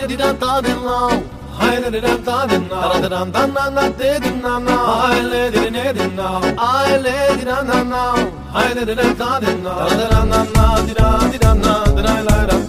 di da da di now. I let it da di now. Da da da na na di di na na. I let it ne di now. I let it na na now. I let it da di now. Da da na na di da na. Da da la da.